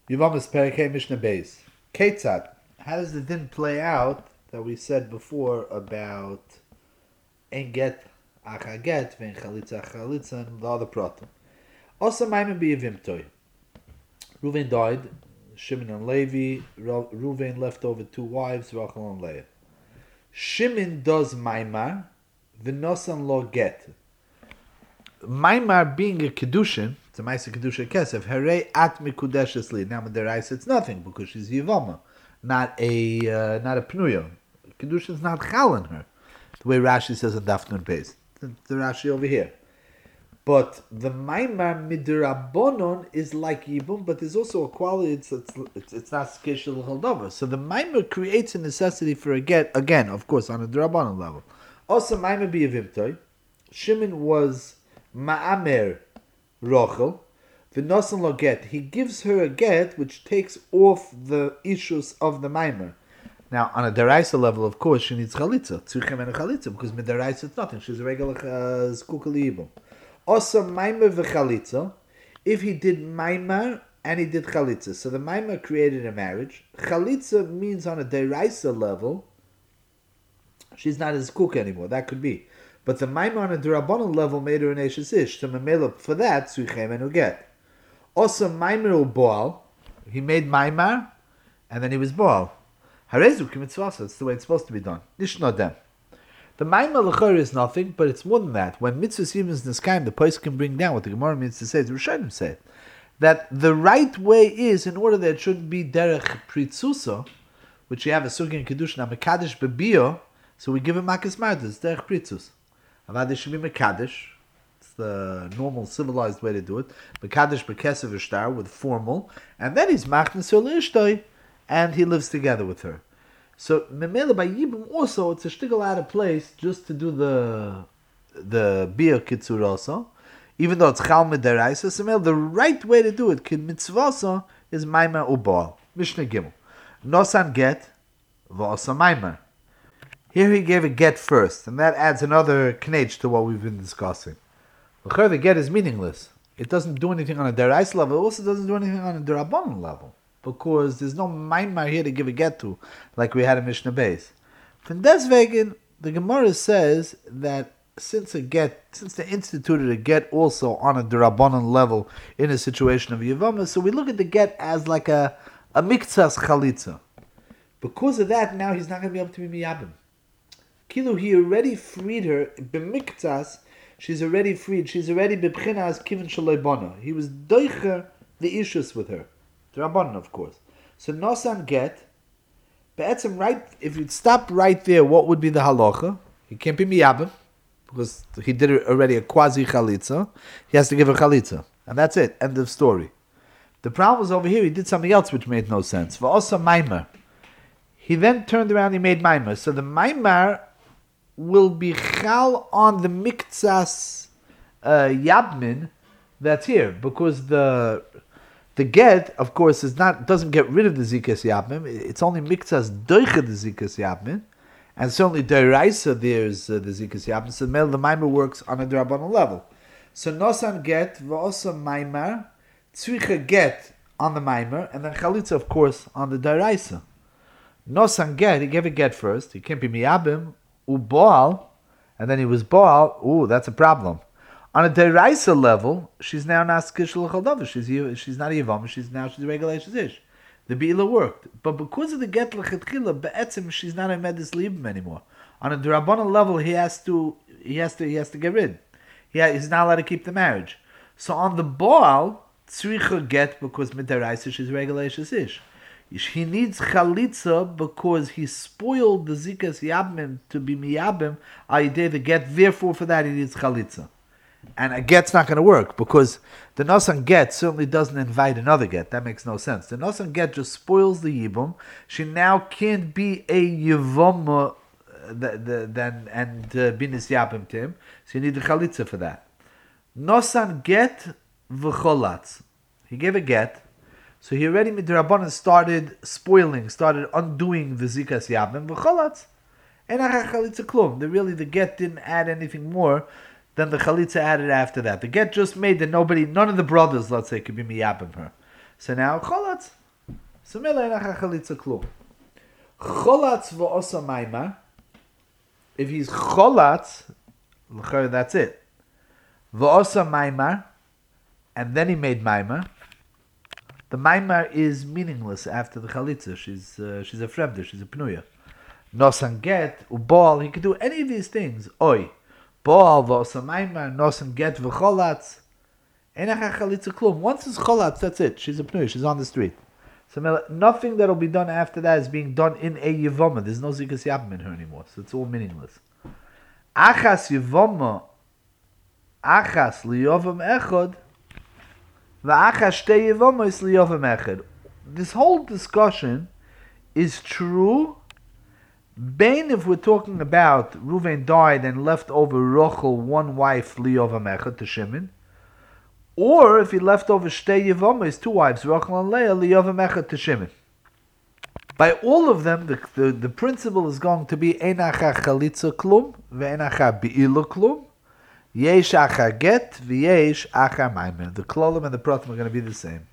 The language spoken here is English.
Yivamis Perikei Mishnah Beis. Ketzat. How does the din play out that we said before about Ein Get Acha Get, Vein Chalitza Chalitza, and the other pratim? Also, Maimon B'Yevimtoi. Reuven died, Shimon and Levi. Reuven left over two wives, Rachel and Leah. Shimon does Maimar, V'nosan lo Get. Maimar being a Kedushin, it's a Maisa Kedusha Kesef, Hare at Mikudeshes Li. Now, Mederaisa, it's nothing because she's Yivama, not a Pnuya. Kedusha is not Chal in her, the way Rashi says in Daf Nun Beis. The Rashi over here. But the Maimar Midrabonon is like Yibum, but there's also a quality, it's not Skeshel Chaldover. So the Maimar creates a necessity for a get, again, of course, on a Drabonon level. Also, Maimar B'Yevimtoi, Shimon was Ma'amer Rochel, V'nosan lo get. He gives her a get which takes off the issues of the Maimar. Now, on a Deraisa level, of course, she needs Chalitza, Tzurchem and a Chalitza, because with Deraisa it's nothing. She's a regular Skukali Yibum. Also, Maimar v'Chalitza, if he did Maimar and he did Chalitza. So the Maimar created a marriage. Chalitza means on a Deraisa level, she's not a Skuk anymore. That could be. But the Maimar on a Durabonon level made her an Eshes Ish. So Mamela, for that, Tzurchem and Uget. Also, Maimar u Baal, he made Maimar, and then he was Baal. Harezu kimitzvasa, that's the way it's supposed to be done. Nishno dem. The Maimar l'chor is nothing, but it's more than that. When mitzvah Yibum Niskayim, the place can bring down what the Gemara means to say, the Rishonim say, that the right way is, in order that it shouldn't be derech pritzusa, which you have a sugi in Kedushin, a mekadesh bebio, so we give him makas mardas, derech pritzus. Avad it should be mekadesh. It's the normal civilized way to do it. Mekadesh bekesev ishtar with formal, and then he's machnes ishtoi, and he lives together with her. So memela by Yibum also it's a shtigel out of place just to do the bia kitzur also, even though it's chal mederaisa. So the right way to do it kid mitzvasa is maimar ubal. Mishnah Gimel nosan get v'asa maimar. Here he gave a get first, and that adds another knech to what we've been discussing. The get is meaningless. It doesn't do anything on a deraisa level. It also doesn't do anything on a derabanan level, because there's no maimar here to give a get to, like we had in Mishnah Beis. From deswegen, the Gemara says that since they instituted a get also on a derabanan level in a situation of Yavama, so we look at the get as like a miktsas chalitza. Because of that, now he's not going to be able to be miyabim. Kilu, he already freed her, b'miktas, she's already freed, she's already b'bchinas kivin shaloibana. He was doicher the issues with her. The Rabbanon, of course. So nosan get, be'etzem right, if you'd stop right there, what would be the halacha? He can't be miyabim, because he did already a quasi chalitza. He has to give a chalitza. And that's it. End of story. The problem was over here, he did something else which made no sense. V'osa maimar. He then turned around, he made maimar. So the maimar will be chal on the miktsas yabmin that's here, because the get, of course, doesn't get rid of the zikas yabmin. It's only miktsas doicha the zikas yabmin, and certainly deraisa there's the zikas yabmin. So the maimar works on a drabanon level. So nosan get v'osa maimar tzricha get on the maimar, and then chalitza, of course, on the deraisa. Nosan get, he gave a get first. He can't be miyabim. U'boal, and then he was boal. Ooh, that's a problem. On a deraisa level, she's now not skishul chaldav. She's not yivam. She's a regular ish. The beila worked, but because of the get lechetchila, be'etzim she's not a medis libim anymore. On a derabbanan level, he has to get rid. He's not allowed to keep the marriage. So on the boal, tzricha get because midaraisa she's a regular ish. He needs chalitza because he spoiled the zikas yabim to be miyabim. Ayidei the get. Therefore, for that he needs chalitza, and a get's not going to work because the nosan get certainly doesn't invite another get. That makes no sense. The nosan get just spoils the yibum. She now can't be a yivam and binis yabim tim. So you need the chalitza for that. Nosan get v'cholatz. He gave a get. So he already midrabanan started undoing the zikas yabim v'cholatz. And chalitza klum. The get didn't add anything more than the chalitza added after that. The get just made that none of the brothers, let's say, could be miyabim her. So now cholatz. So mele einacha chalitza klum. Cholatz v'osa maimar. If he's cholatz, that's it. V'osa maimar, and then he made maimar. The maimar is meaningless after the chalitza. She's a fremder. She's a pnuya. Nosan get ubal. He could do any of these things. Oi, bal v'osa maimar. Nosan get v'cholatz. Einacha chalitza klum. Once it's cholatz, that's it. She's a pnuya. She's on the street. So nothing that will be done after that is being done in a yivama. There's no zikas yabim in her anymore, so it's all meaningless. Achas yivama, achas liyovam echad, v'achas shtei yivama is liyovam echad. This whole discussion is true. Bain, if we're talking about Reuven died and left over Rochel, one wife liyovam echad to Shimon. Or if he left over Shtei Yevamos, two wives, Rachel and Leah, Liyavam Echad to Shimon. By all of them, the principle is going to be Einacha Chalitza Klum, Ve'einacha Be'ila Klum, Yesh Acha Get, V'yesh Acha Maimer. The Klolim and the Pratim are going to be the same.